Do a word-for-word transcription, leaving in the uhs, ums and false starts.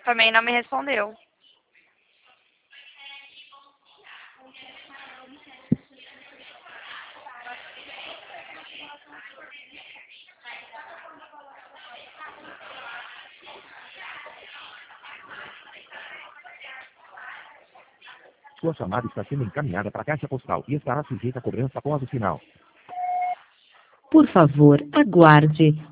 Também não me respondeu. Sua chamada está sendo encaminhada para a caixa postal e estará sujeita a cobrança após o sinal. Por favor, aguarde.